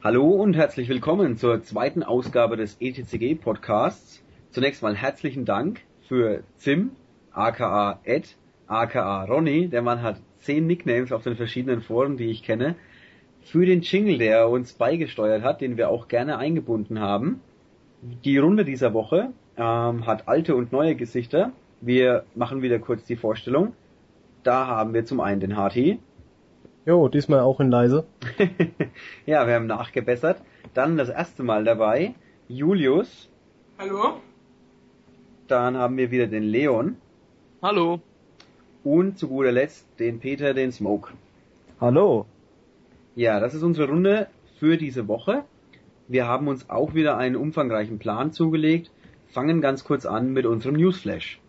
Hallo und herzlich willkommen zur zweiten Ausgabe des ETCG-Podcasts. Zunächst mal herzlichen Dank für Zim, aka Ed, aka Ronny. Der Mann hat 10 Nicknames auf den verschiedenen Foren, die ich kenne. Für den Jingle, der er uns beigesteuert hat, den wir auch gerne eingebunden haben. Die Runde dieser Woche hat alte und neue Gesichter. Wir machen wieder kurz die Vorstellung. Da haben wir zum einen den Harti. Jo, diesmal auch in leise. Ja, wir haben nachgebessert. Dann das erste Mal dabei Julius. Hallo. Dann haben wir wieder den Leon. Hallo. Und zu guter Letzt den Peter, den Smoke. Hallo. Ja, das ist unsere Runde für diese Woche. Wir haben uns auch wieder einen umfangreichen Plan zugelegt. Fangen ganz kurz an mit unserem Newsflash.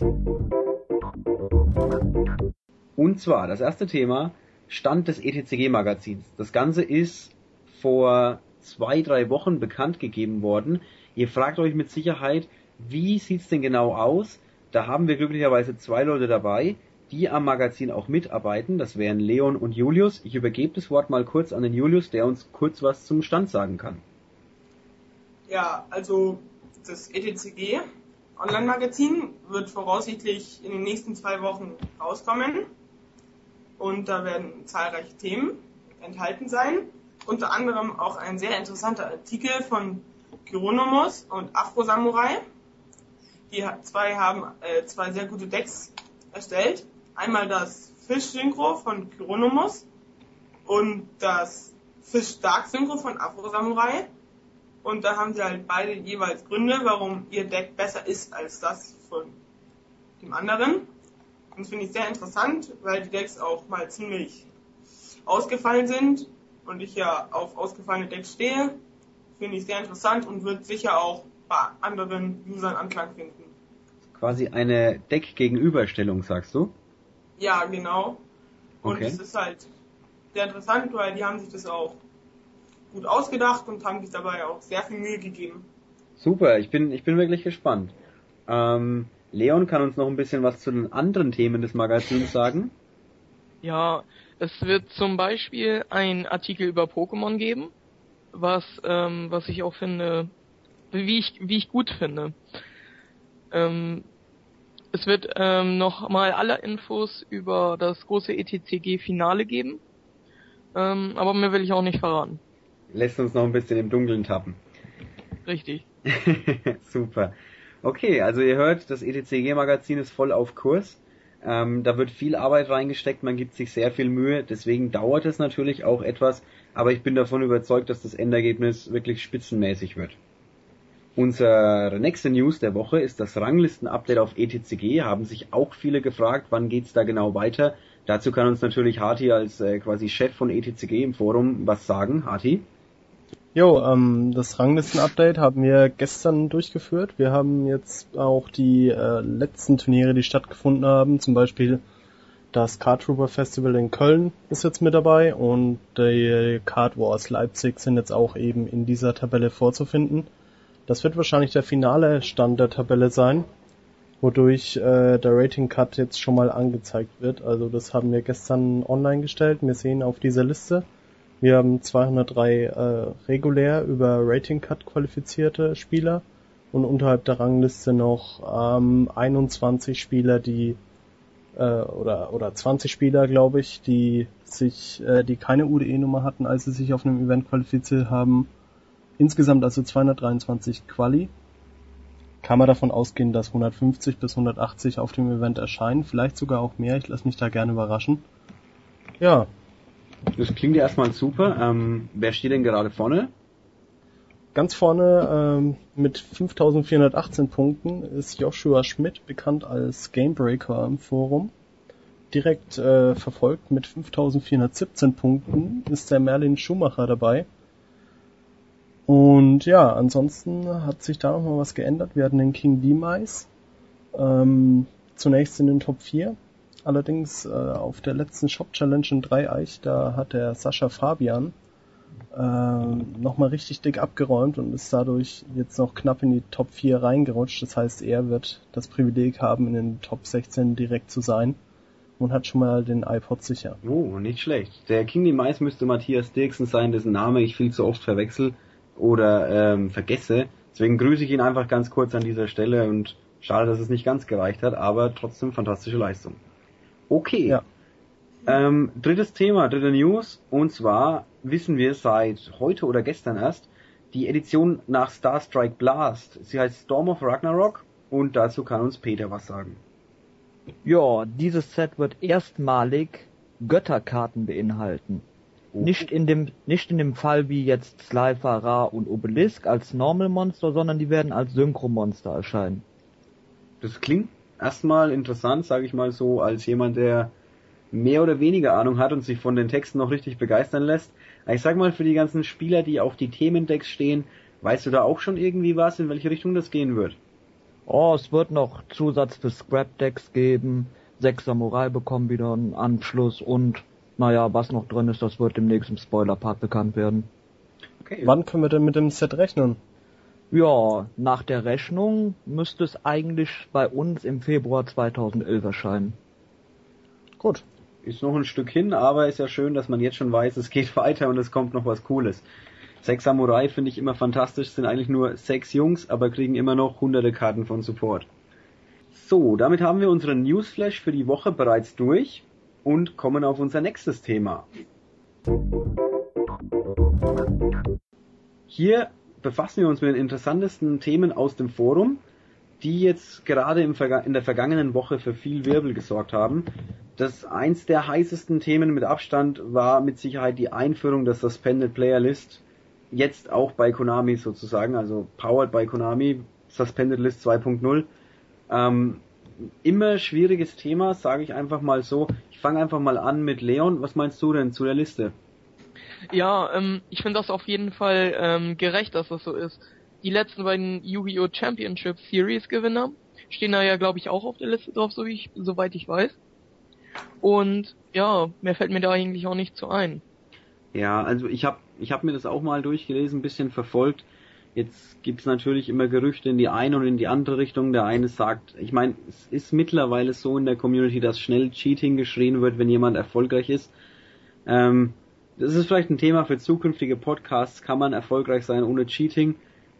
Und zwar das erste Thema: Stand des ETCG-Magazins. Das Ganze ist vor 2-3 Wochen bekannt gegeben worden. Ihr fragt euch mit Sicherheit, wie sieht's denn genau aus? Da haben wir glücklicherweise 2 Leute dabei, die am Magazin auch mitarbeiten. Das wären Leon und Julius. Ich übergebe das Wort mal kurz an den Julius, der uns kurz was zum Stand sagen kann. Ja, also das ETCG Online-Magazin wird voraussichtlich in den nächsten 2 Wochen rauskommen. Und da werden zahlreiche Themen enthalten sein. Unter anderem auch ein sehr interessanter Artikel von Kyronomos und Afro Samurai. Die zwei haben 2 sehr gute Decks erstellt. Einmal das Fisch-Synchro von Kyronomos und das Fisch-Dark-Synchro von Afro Samurai. Und da haben sie halt beide jeweils Gründe, warum ihr Deck besser ist als das von dem anderen. Und das finde ich sehr interessant, weil die Decks auch mal ziemlich ausgefallen sind und ich ja auf ausgefallene Decks stehe. Finde ich sehr interessant und wird sicher auch bei anderen Usern Anklang finden. Quasi eine Deck-Gegenüberstellung, sagst du? Ja, genau. Und Okay. es ist halt sehr interessant, weil die haben sich das auch gut ausgedacht und haben sich dabei auch sehr viel Mühe gegeben. Super, ich bin wirklich gespannt. Leon kann uns noch ein bisschen was zu den anderen Themen des Magazins sagen. Ja, es wird zum Beispiel ein Artikel über Pokémon geben, was ich auch finde, wie ich gut finde. Es wird noch mal alle Infos über das große ETCG-Finale geben, aber mehr will ich auch nicht verraten. Lässt uns noch ein bisschen im Dunkeln tappen. Richtig. Super. Okay, also ihr hört, das ETCG-Magazin ist voll auf Kurs. Da wird viel Arbeit reingesteckt, man gibt sich sehr viel Mühe, deswegen dauert es natürlich auch etwas, aber ich bin davon überzeugt, dass das Endergebnis wirklich spitzenmäßig wird. Unsere nächste News der Woche ist das Ranglisten-Update auf ETCG. Haben sich auch viele gefragt, wann geht's da genau weiter. Dazu kann uns natürlich Harti als quasi Chef von ETCG im Forum was sagen. Harti? Jo, das Ranglisten-Update haben wir gestern durchgeführt. Wir haben jetzt auch die letzten Turniere, die stattgefunden haben, zum Beispiel das Card Trooper Festival in Köln ist jetzt mit dabei und die Card Wars Leipzig sind jetzt auch eben in dieser Tabelle vorzufinden. Das wird wahrscheinlich der finale Stand der Tabelle sein, wodurch der Rating Cut jetzt schon mal angezeigt wird. Also das haben wir gestern online gestellt. Wir sehen auf dieser Liste, wir haben 203 regulär über Rating Cut qualifizierte Spieler und unterhalb der Rangliste noch 21 Spieler, die oder 20 Spieler, glaube ich, die keine UDE-Nummer hatten, als sie sich auf einem Event qualifiziert haben. Insgesamt also 223 Quali. Kann man davon ausgehen, dass 150 bis 180 auf dem Event erscheinen, vielleicht sogar auch mehr. Ich lasse mich da gerne überraschen. Ja. Das klingt ja erstmal super. Wer steht denn gerade vorne? Ganz vorne mit 5418 Punkten ist Joshua Schmidt, bekannt als Gamebreaker im Forum. Direkt verfolgt mit 5417 Punkten ist der Merlin Schumacher dabei. Und ja, ansonsten hat sich da nochmal was geändert. Wir hatten den King Demise zunächst in den Top 4. Allerdings auf der letzten Shop Challenge in Dreieich, da hat der Sascha Fabian nochmal richtig dick abgeräumt und ist dadurch jetzt noch knapp in die Top 4 reingerutscht. Das heißt, er wird das Privileg haben, in den Top 16 direkt zu sein. und hat schon mal den iPod sicher. Oh, nicht schlecht. Der King Demise müsste Matthias Dirksen sein, dessen Name ich viel zu oft verwechsel oder vergesse. Deswegen grüße ich ihn einfach ganz kurz an dieser Stelle und schade, dass es nicht ganz gereicht hat, aber trotzdem fantastische Leistung. Okay. Ja. Drittes Thema, dritte News, und zwar wissen wir seit heute oder gestern erst, die Edition nach Star Strike Blast. Sie heißt Storm of Ragnarok und dazu kann uns Peter was sagen. Ja, dieses Set wird erstmalig Götterkarten beinhalten. Oh. Nicht in dem Fall wie jetzt Slifer, Ra und Obelisk als Normal Monster, sondern die werden als Synchro-Monster erscheinen. Das klingt erstmal interessant, sage ich mal so, als jemand, der mehr oder weniger Ahnung hat und sich von den Texten noch richtig begeistern lässt. Ich sag mal, für die ganzen Spieler, die auf die Themendecks stehen, weißt du da auch schon irgendwie was, in welche Richtung das gehen wird? Oh, es wird noch Zusatz für Scrap-Decks geben, 6 Samurai bekommen wieder einen Anschluss und, naja, was noch drin ist, das wird demnächst im Spoiler-Part bekannt werden. Okay. Wann können wir denn mit dem Set rechnen? Ja, nach der Rechnung müsste es eigentlich bei uns im Februar 2011 erscheinen. Gut. Ist noch ein Stück hin, aber ist ja schön, dass man jetzt schon weiß, es geht weiter und es kommt noch was Cooles. 6 Samurai finde ich immer fantastisch, sind eigentlich nur 6 Jungs, aber kriegen immer noch hunderte Karten von Support. So, damit haben wir unseren Newsflash für die Woche bereits durch und kommen auf unser nächstes Thema. Hier befassen wir uns mit den interessantesten Themen aus dem Forum, die jetzt gerade in der vergangenen Woche für viel Wirbel gesorgt haben. Das eins der heißesten Themen mit Abstand war mit Sicherheit die Einführung der Suspended Player List, jetzt auch bei Konami sozusagen, also powered by Konami, Suspended List 2.0. Immer schwieriges Thema, sage ich einfach mal so. Ich fange einfach mal an mit Leon. Was meinst du denn zu der Liste? Ja, ich finde das auf jeden Fall gerecht, dass das so ist. Die letzten beiden Yu-Gi-Oh! Championship Series Gewinner stehen da ja, glaube ich, auch auf der Liste drauf, soweit ich weiß. Und ja, mehr fällt mir da eigentlich auch nicht zu ein. Ja, also ich hab mir das auch mal durchgelesen, ein bisschen verfolgt. Jetzt gibt's natürlich immer Gerüchte in die eine und in die andere Richtung. Der eine sagt, ich meine, es ist mittlerweile so in der Community, dass schnell Cheating geschrien wird, wenn jemand erfolgreich ist. Das ist vielleicht ein Thema für zukünftige Podcasts. Kann man erfolgreich sein ohne Cheating?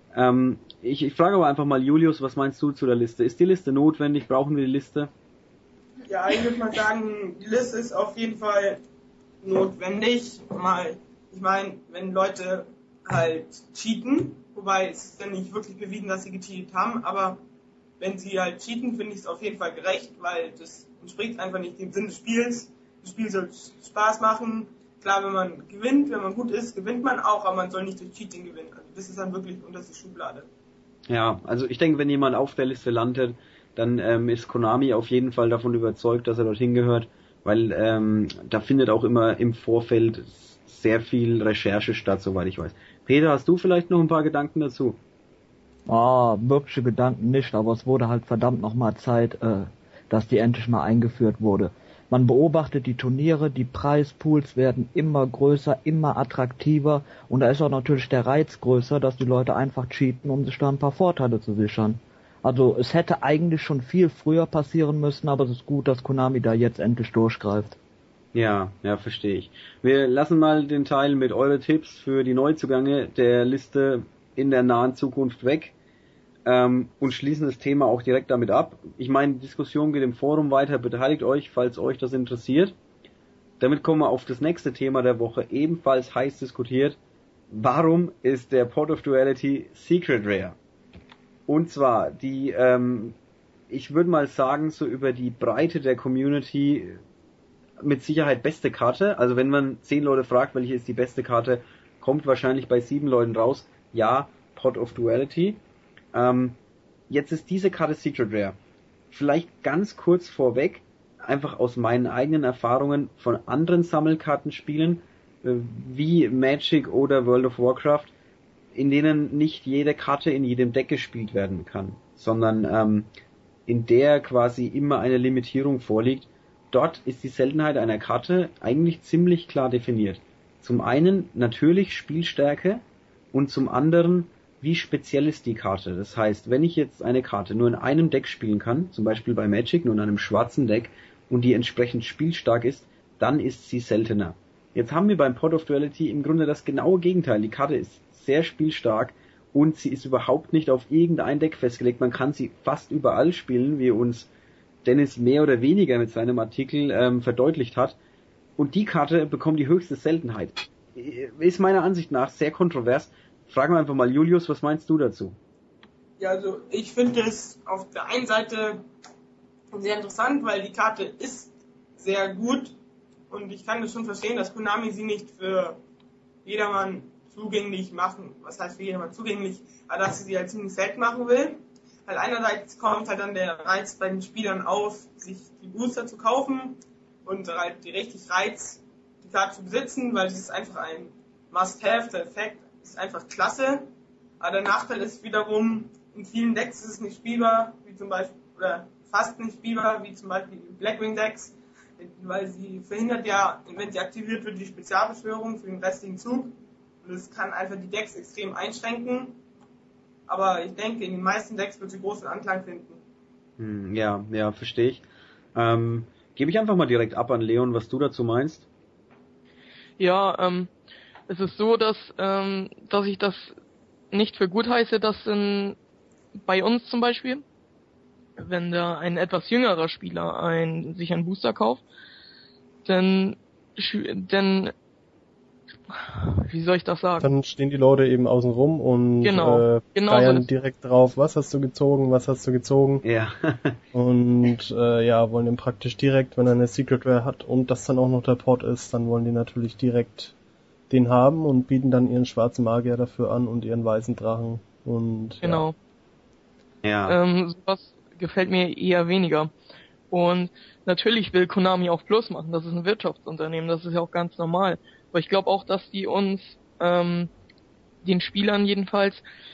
Ich frage aber einfach mal Julius, was meinst du zu der Liste? Ist die Liste notwendig? Brauchen wir die Liste? Ja, ich würde mal sagen, die Liste ist auf jeden Fall notwendig. Ich meine, wenn Leute halt cheaten, wobei es ist dann nicht wirklich bewiesen, dass sie gecheatet haben, aber wenn sie halt cheaten, finde ich es auf jeden Fall gerecht, weil das entspricht einfach nicht dem Sinn des Spiels. Das Spiel soll Spaß machen. Klar, wenn man gewinnt, wenn man gut ist, gewinnt man auch, aber man soll nicht durch Cheating gewinnen. Also das ist dann wirklich unterste Schublade. Ja, also ich denke, wenn jemand auf der Liste landet, dann ist Konami auf jeden Fall davon überzeugt, dass er dorthin gehört, weil da findet auch immer im Vorfeld sehr viel Recherche statt, soweit ich weiß. Peter, hast du vielleicht noch ein paar Gedanken dazu? Wirkliche Gedanken nicht, aber es wurde halt verdammt nochmal Zeit, dass die endlich mal eingeführt wurde. Man beobachtet die Turniere, die Preispools werden immer größer, immer attraktiver und da ist auch natürlich der Reiz größer, dass die Leute einfach cheaten, um sich da ein paar Vorteile zu sichern. Also es hätte eigentlich schon viel früher passieren müssen, aber es ist gut, dass Konami da jetzt endlich durchgreift. Ja, verstehe ich. Wir lassen mal den Teil mit eure Tipps für die Neuzugänge der Liste in der nahen Zukunft weg und schließen das Thema auch direkt damit ab. Ich meine, die Diskussion geht im Forum weiter, beteiligt euch, falls euch das interessiert. Damit kommen wir auf das nächste Thema der Woche, ebenfalls heiß diskutiert. Warum ist der Pot of Duality Secret Rare? Und zwar die, ich würde mal sagen, so über die Breite der Community mit Sicherheit beste Karte. Also wenn man 10 Leute fragt, welche ist die beste Karte, kommt wahrscheinlich bei 7 Leuten raus, ja, Pot of Duality. Jetzt ist diese Karte Secret Rare. Vielleicht ganz kurz vorweg, einfach aus meinen eigenen Erfahrungen von anderen Sammelkartenspielen, wie Magic oder World of Warcraft, in denen nicht jede Karte in jedem Deck gespielt werden kann, sondern in der quasi immer eine Limitierung vorliegt. Dort ist die Seltenheit einer Karte eigentlich ziemlich klar definiert. Zum einen natürlich Spielstärke und zum anderen, wie speziell ist die Karte. Das heißt, wenn ich jetzt eine Karte nur in einem Deck spielen kann, zum Beispiel bei Magic nur in einem schwarzen Deck, und die entsprechend spielstark ist, dann ist sie seltener. Jetzt haben wir beim Pot of Duality im Grunde das genaue Gegenteil. Die Karte ist sehr spielstark und sie ist überhaupt nicht auf irgendein Deck festgelegt. Man kann sie fast überall spielen, wie uns Dennis mehr oder weniger mit seinem Artikel verdeutlicht hat. Und die Karte bekommt die höchste Seltenheit. Ist meiner Ansicht nach sehr kontrovers. Fragen wir einfach mal Julius, was meinst du dazu? Ja, also ich finde es auf der einen Seite sehr interessant, weil die Karte ist sehr gut und ich kann das schon verstehen, dass Konami sie nicht für jedermann zugänglich machen. Was heißt für jedermann zugänglich? Aber dass sie halt ziemlich selten machen will. Weil einerseits kommt halt dann der Reiz bei den Spielern auf, sich die Booster zu kaufen und halt die richtig Reiz, die Karte zu besitzen, weil es ist einfach ein Must-Have, der Effekt ist einfach klasse. Aber der Nachteil ist wiederum, in vielen Decks ist es nicht spielbar, wie zum Beispiel, oder fast nicht spielbar, wie zum Beispiel Blackwing Decks, weil sie verhindert ja, wenn sie aktiviert wird, die Spezialbeschwörung für den restlichen Zug. Und das kann einfach die Decks extrem einschränken. Aber ich denke, in den meisten Decks wird sie großen Anklang finden. Ja, verstehe ich. Gebe ich einfach mal direkt ab an Leon, was du dazu meinst. Ja, es ist so, dass ich das nicht für gut heiße, dass bei uns zum Beispiel, wenn da ein etwas jüngerer Spieler sich einen Booster kauft, dann wie soll ich das sagen? Dann stehen die Leute eben außen rum und genau geiern direkt drauf, was hast du gezogen? Ja. Und wollen den praktisch direkt, wenn er eine Secret Rare hat und das dann auch noch der Pot ist, dann wollen die natürlich direkt den haben und bieten dann ihren schwarzen Magier dafür an und ihren weißen Drachen und genau. Ja. Sowas gefällt mir eher weniger. Und natürlich will Konami auch Plus machen, das ist ein Wirtschaftsunternehmen, das ist ja auch ganz normal. Aber ich glaube auch, dass die uns, den Spielern jedenfalls,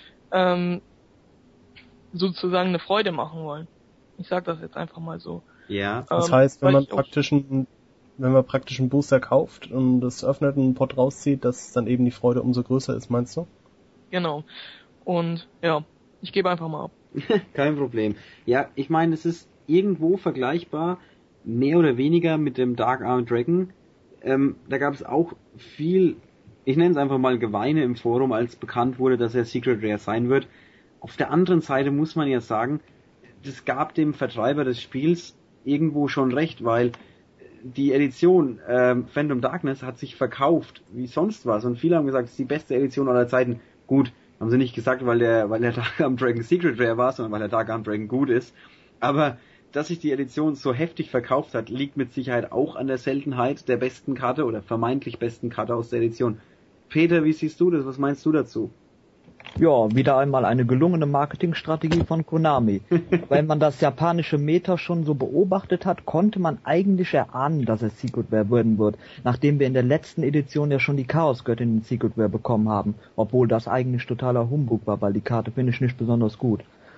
sozusagen eine Freude machen wollen. Ich sag das jetzt einfach mal so. Ja. Das heißt, wenn man praktisch einen Booster kauft und das öffnet und einen Pot rauszieht, dass dann eben die Freude umso größer ist, meinst du? Genau. Und ja, ich gebe einfach mal ab. Kein Problem. Ja, ich meine, es ist irgendwo vergleichbar, mehr oder weniger mit dem Dark Armed Dragon. Da gab es auch viel, ich nenne es einfach mal Geweine im Forum, als bekannt wurde, dass er Secret Rare sein wird. Auf der anderen Seite muss man ja sagen, das gab dem Vertreiber des Spiels irgendwo schon recht, weil die Edition Phantom Darkness hat sich verkauft wie sonst was und viele haben gesagt, es ist die beste Edition aller Zeiten. Gut, haben sie nicht gesagt, weil der Dark Armed Dragon Secret Rare war, sondern weil der Dark Armed Dragon gut ist. Aber dass sich die Edition so heftig verkauft hat, liegt mit Sicherheit auch an der Seltenheit der besten Karte oder vermeintlich besten Karte aus der Edition. Peter, wie siehst du das? Was meinst du dazu? Ja, wieder einmal eine gelungene Marketingstrategie von Konami. Wenn man das japanische Meta schon so beobachtet hat, konnte man eigentlich erahnen, dass es Secret Rare werden wird, nachdem wir in der letzten Edition ja schon die Chaosgöttin in Secret Rare bekommen haben, obwohl das eigentlich totaler Humbug war, weil die Karte finde ich nicht besonders gut.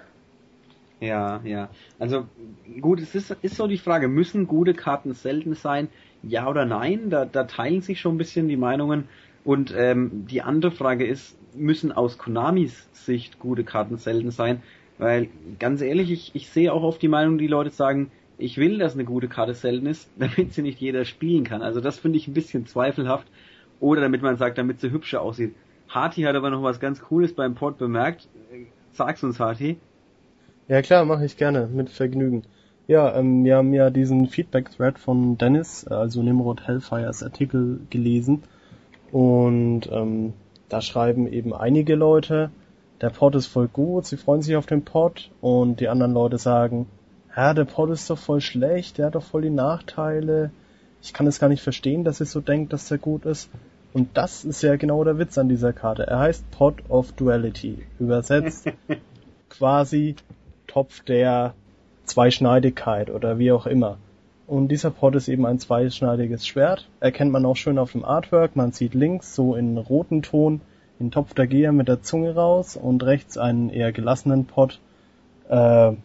Ja. Also gut, es ist so die Frage, müssen gute Karten selten sein? Ja oder nein? Da teilen sich schon ein bisschen die Meinungen. Und die andere Frage ist, müssen aus Konamis Sicht gute Karten selten sein? Weil, ganz ehrlich, ich sehe auch oft die Meinung, die Leute sagen, ich will, dass eine gute Karte selten ist, damit sie nicht jeder spielen kann. Also das finde ich ein bisschen zweifelhaft. Oder damit man sagt, damit sie hübscher aussieht. Hati hat aber noch was ganz Cooles beim Pod bemerkt. Sag's uns, Hati. Ja klar, mache ich gerne, mit Vergnügen. Ja, wir haben ja diesen Feedback-Thread von Dennis, also Nimrod Hellfires Artikel gelesen und da schreiben eben einige Leute, der Pod ist voll gut, sie freuen sich auf den Pod und die anderen Leute sagen, ja, der Pod ist doch voll schlecht, der hat doch voll die Nachteile, ich kann es gar nicht verstehen, dass ihr so denkt, dass der gut ist. Und das ist ja genau der Witz an dieser Karte. Er heißt Pod of Duality, übersetzt quasi Topf der Zweischneidigkeit oder wie auch immer. Und dieser Pot ist eben ein zweischneidiges Schwert. Erkennt man auch schön auf dem Artwork. Man sieht links so in roten Ton den Topf der Geher mit der Zunge raus und rechts einen eher gelassenen Pot. Einen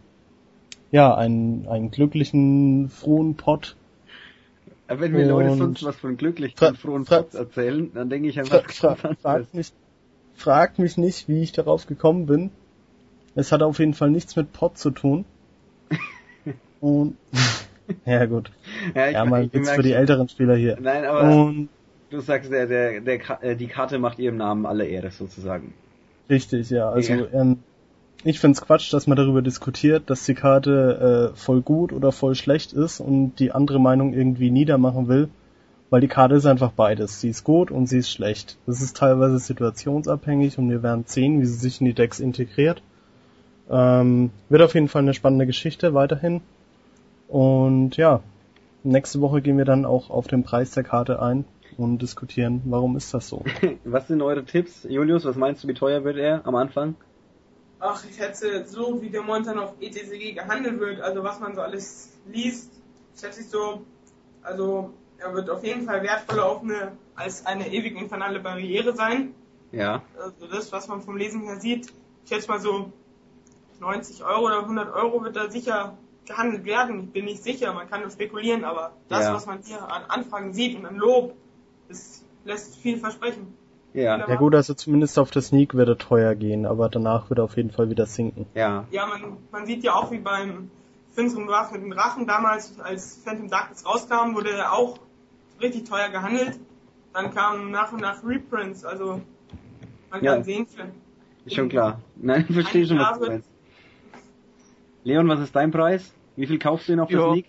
glücklichen, frohen Pot. Wenn mir Leute sonst was von glücklichen, frohen Pots erzählen, dann denke ich einfach fragt mich nicht, wie ich darauf gekommen bin. Es hat auf jeden Fall nichts mit Pot zu tun. Und ja gut. Ja, mal Witz für die älteren Spieler hier. Nein, aber Und du sagst, die Karte macht ihrem Namen alle Ehre, sozusagen. richtig, ja. Also Ja. ich find's Quatsch, dass man darüber diskutiert, dass die Karte voll gut oder voll schlecht ist und die andere Meinung irgendwie niedermachen will, weil die Karte ist einfach beides. Sie ist gut und sie ist schlecht. Das ist teilweise situationsabhängig und wir werden sehen, wie sie sich in die Decks integriert. Wird auf jeden Fall eine spannende Geschichte weiterhin. Und ja, nächste Woche gehen wir dann auch auf den Preis der Karte ein und diskutieren, warum ist das so. Was sind eure Tipps? Julius, was meinst du, wie teuer wird er am Anfang? Ach, ich schätze, so wie der momentan auf ETCG gehandelt wird, also was man so alles liest, schätze ich so, also er wird auf jeden Fall wertvoller als eine ewig infernale Barriere sein. Ja. Also das, was man vom Lesen her sieht, ich schätze mal so 90 Euro oder 100 Euro wird da sicher gehandelt werden. Ich bin nicht sicher, man kann nur spekulieren, aber das, Ja. was man hier an Anfragen sieht und an Lob, das lässt viel versprechen. Ja. Ja gut, also zumindest auf der Sneak wird er teuer gehen, aber danach wird er auf jeden Fall wieder sinken. Ja. Ja, man sieht ja auch wie beim finsteren bewaffneten Drachen damals, als Phantom Darkness rauskam, wurde er auch richtig teuer gehandelt. Dann kamen nach und nach Reprints, also man Ja. kann sehen, Ist schon klar. Nein, ich verstehe schon, was du meinst. Leon, was ist dein Preis? Wie viel kaufst du denn auf der Ja. Sneak?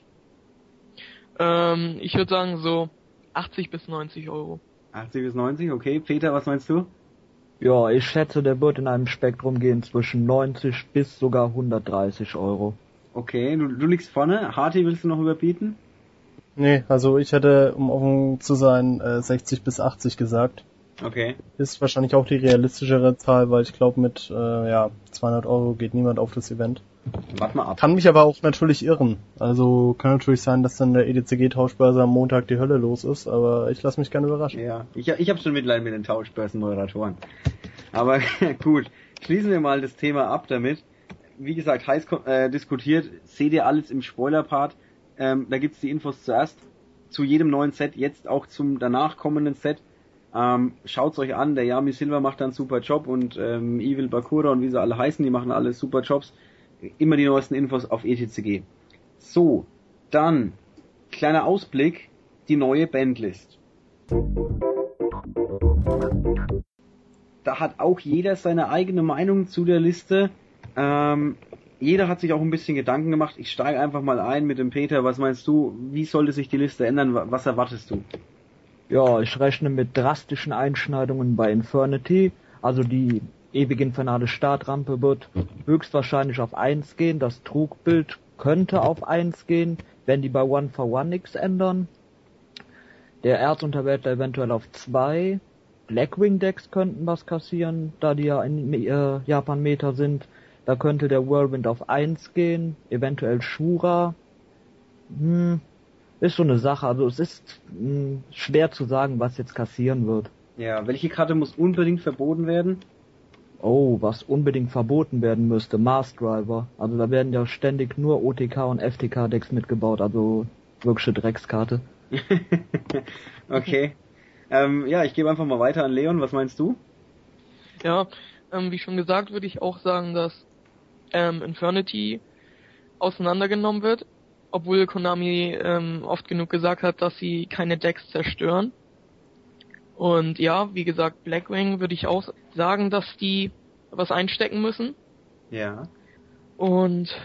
Ich würde sagen so 80 bis 90 Euro. 80 bis 90, okay. Peter, was meinst du? Ja, ich schätze, der wird in einem Spektrum gehen zwischen 90 bis sogar 130 Euro. Okay, du liegst vorne. Harty, willst du noch überbieten? Nee, also ich hätte, um offen zu sein, 60 bis 80 gesagt. Okay. Ist wahrscheinlich auch die realistischere Zahl, weil ich glaube mit 200 Euro geht niemand auf das Event. Warte mal ab. Kann mich aber auch natürlich irren. Also kann natürlich sein, dass dann der EDCG-Tauschbörse am Montag die Hölle los ist, aber ich lasse mich gerne überraschen. Ja, ich habe schon Mitleid mit den Tauschbörsenmoderatoren. Aber gut, schließen wir mal das Thema ab damit. Wie gesagt, heiß diskutiert, seht ihr alles im Spoiler-Part. Da gibt's die Infos zuerst zu jedem neuen Set, jetzt auch zum danach kommenden Set. Schaut's euch an, der Yami Silva macht da einen super Job und Evil Bakura und wie sie alle heißen, die machen alle super Jobs. Immer die neuesten Infos auf ETCG. So, dann kleiner Ausblick, die neue Bandlist. Da hat auch jeder seine eigene Meinung zu der Liste. Jeder hat sich auch ein bisschen Gedanken gemacht. Ich steige einfach mal ein mit dem Peter. Was meinst du? Wie sollte sich die Liste ändern? Was erwartest du? Ja, ich rechne mit drastischen Einschneidungen bei Infernity. Also die ewige infernale Startrampe wird höchstwahrscheinlich auf 1 gehen. Das Trugbild könnte auf 1 gehen, wenn die bei One for One nichts ändern. Der Erzunterwäldler eventuell auf 2. Blackwing Decks könnten was kassieren, da die ja in Japan-Meta sind. Da könnte der Whirlwind auf 1 gehen, eventuell Shura. Ist so eine Sache, also es ist schwer zu sagen, was jetzt kassieren wird. Ja, welche Karte muss unbedingt verboten werden? Oh, was unbedingt verboten werden müsste, Mars Driver. Also da werden ja ständig nur OTK und FTK Decks mitgebaut, also wirkliche Dreckskarte. Okay. Ja, ich gebe einfach mal weiter an Leon. Was meinst du? Ja, wie schon gesagt, würde ich auch sagen, dass Infernity auseinandergenommen wird, obwohl Konami oft genug gesagt hat, dass sie keine Decks zerstören. Und ja, wie gesagt, Blackwing würde ich auch sagen, dass die was einstecken müssen. Ja. Und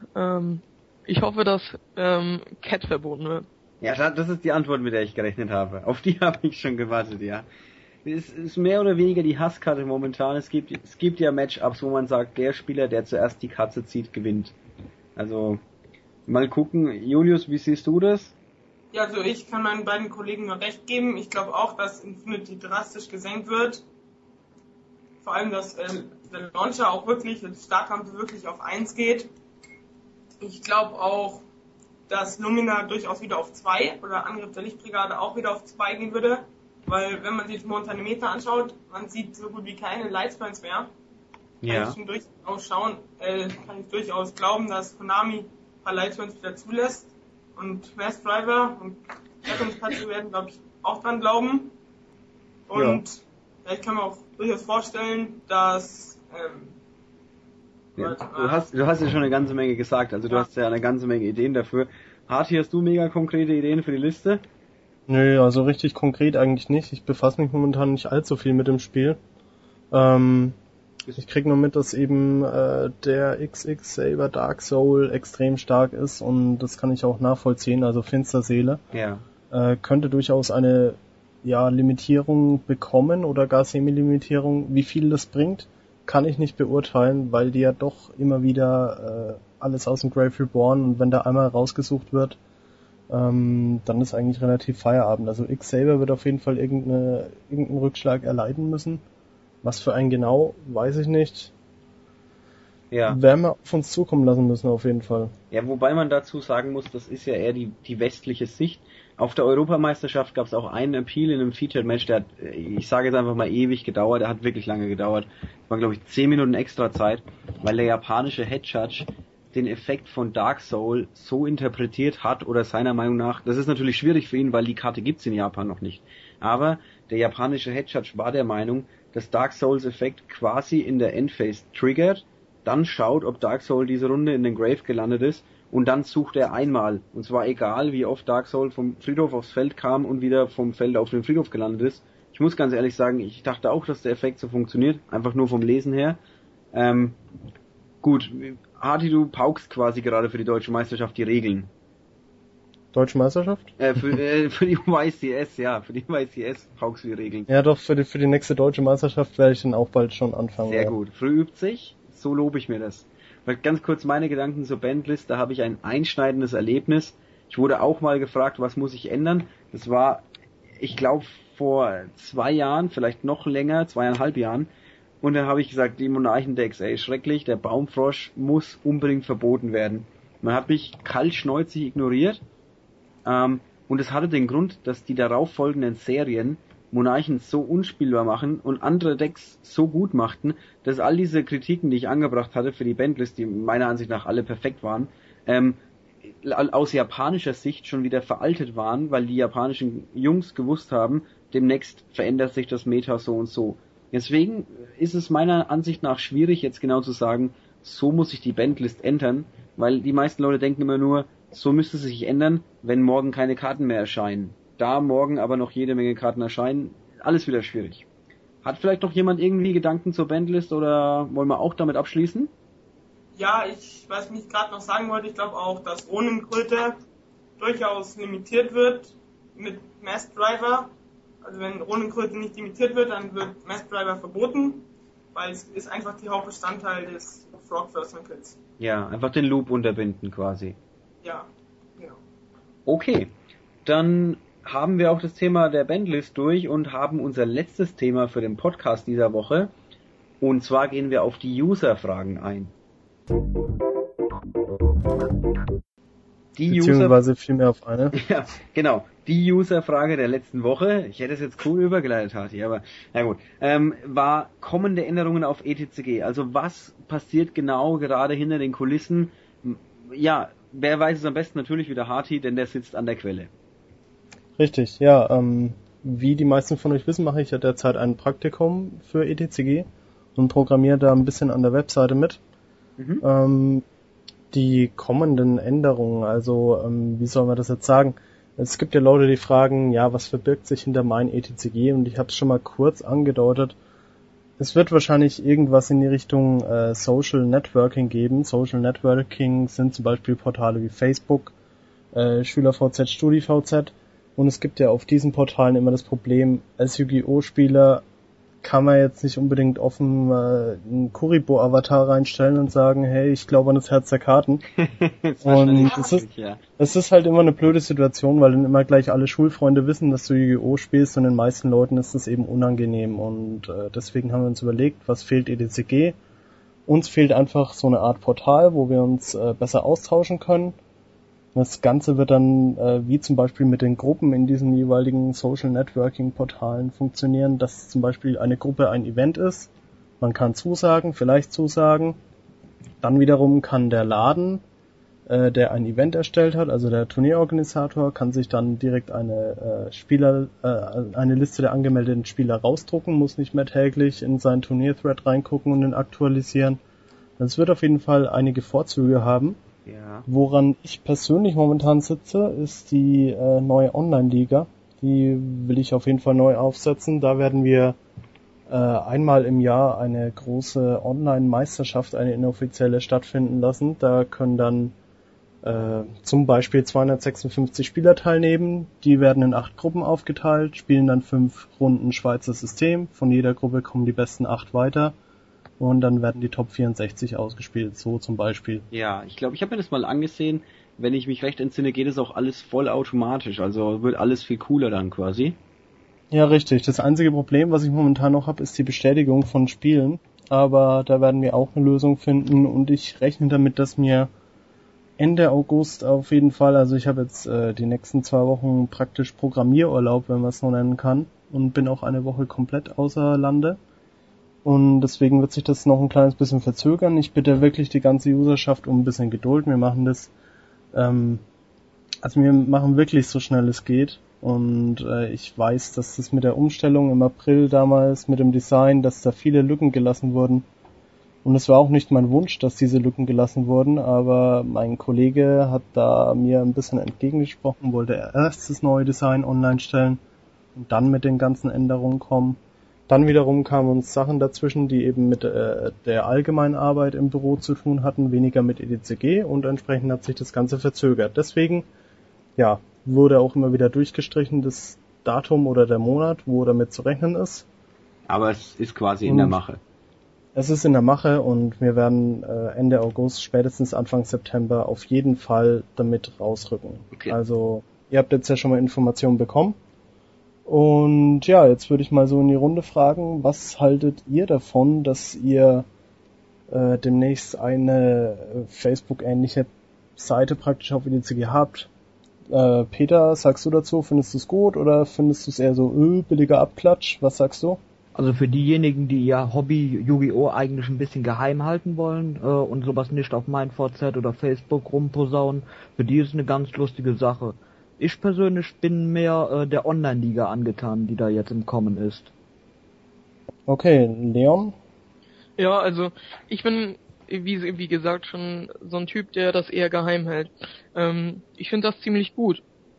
ich hoffe, dass Cat verboten wird. Ja, das ist die Antwort, mit der ich gerechnet habe. Auf die habe ich schon gewartet, ja. Es ist mehr oder weniger die Hasskarte momentan. Es gibt ja Matchups, wo man sagt, der Spieler, der zuerst die Katze zieht, gewinnt. Also, mal gucken. Julius, wie siehst du das? Ja, also ich kann meinen beiden Kollegen nur recht geben. Ich glaube auch, dass Infinity drastisch gesenkt wird. Vor allem, dass der Launcher auch wirklich, das Startrampe wirklich auf 1 geht. Ich glaube auch, dass Lumina durchaus wieder auf 2 oder Angriff der Lichtbrigade auch wieder auf 2 gehen würde. Weil, wenn man sich momentan die Meta anschaut, man sieht so gut wie keine Lightspells mehr. Ja. Kann ich durchaus glauben, dass Konami ein paar Lightspells wieder zulässt. Und Mass Driver und Rettungskatze werden, glaube ich, auch dran glauben. Und ich kann mir auch durchaus vorstellen, dass Ja, du hast ja schon eine ganze Menge gesagt, also du hast ja eine ganze Menge Ideen dafür. Harti, hast du mega konkrete Ideen für die Liste? Nö, also richtig konkret eigentlich nicht. Ich befasse mich momentan nicht allzu viel mit dem Spiel. Ich krieg nur mit, dass eben der XX Saber Dark Soul extrem stark ist und das kann ich auch nachvollziehen, also Finsterseele. Ja. Könnte durchaus eine Limitierung bekommen oder gar Semi-Limitierung. Wie viel das bringt, kann ich nicht beurteilen, weil die ja doch immer wieder alles aus dem Grave Reborn und wenn da einmal rausgesucht wird, dann ist eigentlich relativ Feierabend. Also X-Saber wird auf jeden Fall irgendeinen Rückschlag erleiden müssen. Was für einen genau, weiß ich nicht. Ja. Werden wir auf uns zukommen lassen müssen, auf jeden Fall. Ja, wobei man dazu sagen muss, das ist ja eher die westliche Sicht. Auf der Europameisterschaft gab es auch einen Appeal in einem Featured-Match, der hat, ich sage jetzt einfach mal ewig gedauert, der hat wirklich lange gedauert. Das war, glaube ich, 10 Minuten extra Zeit, weil der japanische Head Judge den Effekt von Dark Soul so interpretiert hat oder seiner Meinung nach, das ist natürlich schwierig für ihn, weil die Karte gibt's in Japan noch nicht. Aber der japanische Head Judge war der Meinung, dass Dark Souls Effekt quasi in der Endphase triggert, dann schaut, ob Dark Soul diese Runde in den Grave gelandet ist und dann sucht er einmal. Und zwar egal, wie oft Dark Soul vom Friedhof aufs Feld kam und wieder vom Feld auf den Friedhof gelandet ist. Ich muss ganz ehrlich sagen, ich dachte auch, dass der Effekt so funktioniert, einfach nur vom Lesen her. Gut, Harti, du paukst quasi gerade für die Deutsche Meisterschaft die Regeln. Deutsche Meisterschaft? Für die YCS, ja, für die YCS paukst du die Regeln. Ja doch, für die nächste Deutsche Meisterschaft werde ich dann auch bald schon anfangen. Sehr gut, früh übt sich, so lobe ich mir das. Weil ganz kurz meine Gedanken zur Bandlist, da habe ich ein einschneidendes Erlebnis. Ich wurde auch mal gefragt, was muss ich ändern? Das war, ich glaube, vor 2 Jahren, vielleicht noch länger, 2,5 Jahren. Und dann habe ich gesagt, die Monarchendecks, schrecklich, der Baumfrosch muss unbedingt verboten werden. Man hat mich kaltschnäuzig ignoriert. Und es hatte den Grund, dass die darauffolgenden Serien Monarchen so unspielbar machen und andere Decks so gut machten, dass all diese Kritiken, die ich angebracht hatte für die Bandlist, die meiner Ansicht nach alle perfekt waren, aus japanischer Sicht schon wieder veraltet waren, weil die japanischen Jungs gewusst haben, demnächst verändert sich das Meta so und so. Deswegen ist es meiner Ansicht nach schwierig, jetzt genau zu sagen, so muss sich die Bandlist ändern, weil die meisten Leute denken immer nur, so müsste es sich ändern, wenn morgen keine Karten mehr erscheinen. Da morgen aber noch jede Menge Karten erscheinen, alles wieder schwierig. Hat vielleicht noch jemand irgendwie Gedanken zur Bandlist oder wollen wir auch damit abschließen? Ja, was ich gerade noch sagen wollte, ich glaube auch, dass Runenkröte durchaus limitiert wird mit Mass Driver. Also wenn Runenkröte nicht limitiert wird, dann wird Mass Driver verboten, weil es ist einfach die Hauptbestandteil des Frog First Kills. Ja, einfach den Loop unterbinden quasi. Ja, genau. Okay, dann haben wir auch das Thema der Bandlist durch und haben unser letztes Thema für den Podcast dieser Woche. Und zwar gehen wir auf die User-Fragen ein. Beziehungsweise vielmehr auf eine. Ja, genau. Die User-Frage der letzten Woche, ich hätte es jetzt cool übergeleitet, Harti, aber na gut, war kommende Änderungen auf ETCG. Also was passiert genau gerade hinter den Kulissen? Ja, wer weiß es am besten? Natürlich wieder Harti, denn der sitzt an der Quelle. Richtig, ja. Wie die meisten von euch wissen, mache ich ja derzeit ein Praktikum für ETCG und programmiere da ein bisschen an der Webseite mit. Die kommenden Änderungen, also wie soll man das jetzt sagen? Es gibt ja Leute, die fragen, ja, was verbirgt sich hinter mein ETCG? Und ich habe es schon mal kurz angedeutet. Es wird wahrscheinlich irgendwas in die Richtung Social Networking geben. Social Networking sind zum Beispiel Portale wie Facebook, SchülerVZ, StudiVZ. Und es gibt ja auf diesen Portalen immer das Problem, als Yu-Gi-Oh! Spieler kann man jetzt nicht unbedingt offen einen Kuribo-Avatar reinstellen und sagen, hey, ich glaube an das Herz der Karten. Und es ist halt immer eine blöde Situation, weil dann immer gleich alle Schulfreunde wissen, dass du Yu-Gi-Oh! Spielst und den meisten Leuten ist das eben unangenehm. Und deswegen haben wir uns überlegt, was fehlt ETCG? Uns fehlt einfach so eine Art Portal, wo wir uns besser austauschen können. Das Ganze wird dann, wie zum Beispiel mit den Gruppen in diesen jeweiligen Social Networking Portalen funktionieren, dass zum Beispiel eine Gruppe ein Event ist. Man kann zusagen, vielleicht zusagen. Dann wiederum kann der Laden, der ein Event erstellt hat, also der Turnierorganisator, kann sich dann direkt eine Liste der angemeldeten Spieler rausdrucken, muss nicht mehr täglich in seinen Turnierthread reingucken und den aktualisieren. Es wird auf jeden Fall einige Vorzüge haben. Ja. Woran ich persönlich momentan sitze, ist die neue Online-Liga. Die will ich auf jeden Fall neu aufsetzen. Da werden wir einmal im Jahr eine große Online-Meisterschaft, eine inoffizielle, stattfinden lassen. Da können dann zum Beispiel 256 Spieler teilnehmen. Die werden in 8 Gruppen aufgeteilt, spielen dann 5 Runden Schweizer System. Von jeder Gruppe kommen die besten 8 weiter. Und dann werden die Top 64 ausgespielt, so zum Beispiel. Ja, ich glaube, ich habe mir das mal angesehen. Wenn ich mich recht entsinne, geht es auch alles voll automatisch. Also wird alles viel cooler dann quasi. Ja, richtig. Das einzige Problem, was ich momentan noch habe, ist die Bestätigung von Spielen. Aber da werden wir auch eine Lösung finden. Und ich rechne damit, dass mir Ende August auf jeden Fall, also ich habe jetzt die nächsten 2 Wochen praktisch Programmierurlaub, wenn man es so nennen kann. Und bin auch eine Woche komplett außer Lande. Und deswegen wird sich das noch ein kleines bisschen verzögern. Ich bitte wirklich die ganze Userschaft um ein bisschen Geduld. Wir machen das, wir machen wirklich so schnell es geht. Und ich weiß, dass das mit der Umstellung im April damals, mit dem Design, dass da viele Lücken gelassen wurden. Und es war auch nicht mein Wunsch, dass diese Lücken gelassen wurden, aber mein Kollege hat da mir ein bisschen entgegengesprochen, wollte erst das neue Design online stellen und dann mit den ganzen Änderungen kommen. Dann wiederum kamen uns Sachen dazwischen, die eben mit der allgemeinen Arbeit im Büro zu tun hatten, weniger mit EDCG, und entsprechend hat sich das Ganze verzögert. Deswegen, ja, wurde auch immer wieder durchgestrichen, das Datum oder der Monat, wo damit zu rechnen ist. Aber es ist quasi in der Mache. Es ist in der Mache und wir werden Ende August, spätestens Anfang September auf jeden Fall damit rausrücken. Okay. Also, ihr habt jetzt ja schon mal Informationen bekommen. Und ja, jetzt würde ich mal so in die Runde fragen, was haltet ihr davon, dass ihr demnächst eine Facebook-ähnliche Seite praktisch auf EDCG habt? Peter, sagst du dazu, findest du es gut oder findest du es eher so billiger Abklatsch? Was sagst du? Also für diejenigen, die ihr Hobby Yu-Gi-Oh! Eigentlich ein bisschen geheim halten wollen und sowas nicht auf MeinVZ oder Facebook rumposaunen, für die ist eine ganz lustige Sache. Ich persönlich bin mehr der Online-Liga angetan, die da jetzt im Kommen ist. Okay, Leon? Ja, also ich bin, wie gesagt, schon so ein Typ, der das eher geheim hält. Ich finde das ziemlich gut.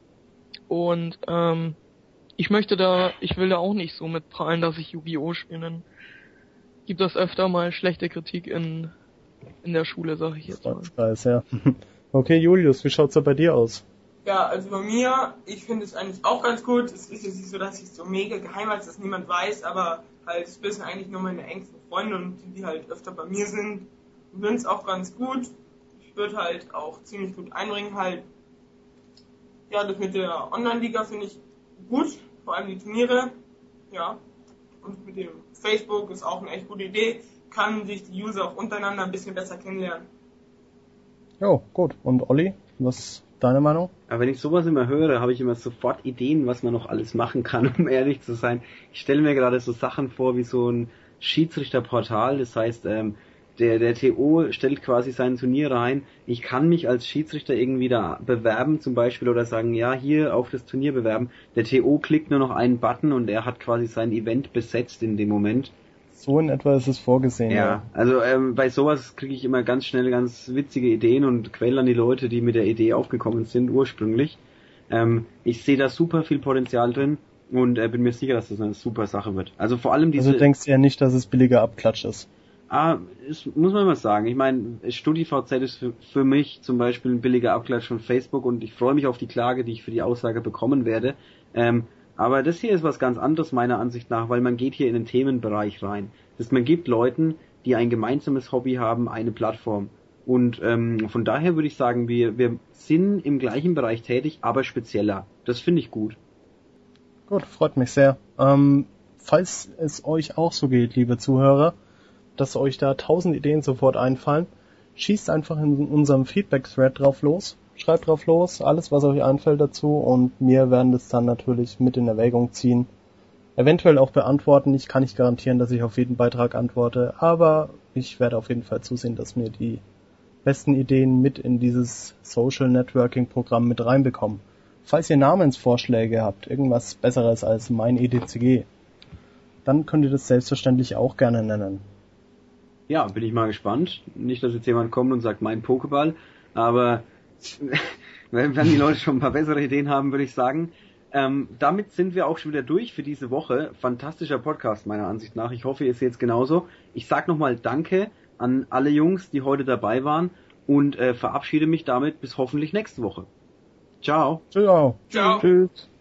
Und ich will da auch nicht so mit prahlen, dass ich Yu-Gi-Oh! Spiele. Dann gibt es öfter mal schlechte Kritik in der Schule, sag ich jetzt mal. Ja. Okay, Julius, wie schaut's da bei dir aus? Ja, also bei mir, ich finde es eigentlich auch ganz gut. Es ist jetzt nicht so, dass ich so mega geheim halte, dass niemand weiß, aber halt, es wissen eigentlich nur meine engsten Freunde und die halt öfter bei mir sind. Ich finde es auch ganz gut. Ich würde halt auch ziemlich gut einbringen halt. Ja, das mit der Online-Liga finde ich gut, vor allem die Turniere, ja, und mit dem Facebook ist auch eine echt gute Idee, kann sich die User auch untereinander ein bisschen besser kennenlernen. Jo, gut. Und Olli, was ist deine Meinung? Aber wenn ich sowas immer höre, habe ich immer sofort Ideen, was man noch alles machen kann, um ehrlich zu sein. Ich stelle mir gerade so Sachen vor wie so ein Schiedsrichterportal, das heißt, der TO stellt quasi sein Turnier rein. Ich kann mich als Schiedsrichter irgendwie da bewerben zum Beispiel oder sagen, ja, hier auf das Turnier bewerben. Der TO klickt nur noch einen Button und er hat quasi sein Event besetzt in dem Moment. So in etwa ist es vorgesehen. Ja, also bei sowas kriege ich immer ganz schnell ganz witzige Ideen und quäle an die Leute, die mit der Idee aufgekommen sind ursprünglich. Ich sehe da super viel Potenzial drin und bin mir sicher, dass das eine super Sache wird. Also vor allem diese... Also du denkst ja nicht, dass es billiger Abklatsch ist? Das muss man mal sagen. Ich meine, StudiVZ ist für mich zum Beispiel ein billiger Abklatsch von Facebook und ich freue mich auf die Klage, die ich für die Aussage bekommen werde. Aber das hier ist was ganz anderes meiner Ansicht nach, weil man geht hier in den Themenbereich rein. Das heißt, man gibt Leuten, die ein gemeinsames Hobby haben, eine Plattform. Und von daher würde ich sagen, wir sind im gleichen Bereich tätig, aber spezieller. Das finde ich gut. Gut, freut mich sehr. Falls es euch auch so geht, liebe Zuhörer, dass euch da 1000 Ideen sofort einfallen, schießt einfach in unserem Feedback-Thread drauf los, schreibt drauf los, alles was euch einfällt dazu und wir werden das dann natürlich mit in Erwägung ziehen. Eventuell auch beantworten, ich kann nicht garantieren, dass ich auf jeden Beitrag antworte, aber ich werde auf jeden Fall zusehen, dass wir die besten Ideen mit in dieses Social Networking Programm mit reinbekommen. Falls ihr Namensvorschläge habt, irgendwas Besseres als mein EDCG, dann könnt ihr das selbstverständlich auch gerne nennen. Ja, bin ich mal gespannt. Nicht, dass jetzt jemand kommt und sagt, mein Pokéball, aber wenn die Leute schon ein paar bessere Ideen haben, würde ich sagen. Damit sind wir auch schon wieder durch für diese Woche. Fantastischer Podcast meiner Ansicht nach. Ich hoffe, ihr seht es genauso. Ich sag nochmal Danke an alle Jungs, die heute dabei waren und verabschiede mich damit bis hoffentlich nächste Woche. Ciao. Ciao. Ciao. Tschüss.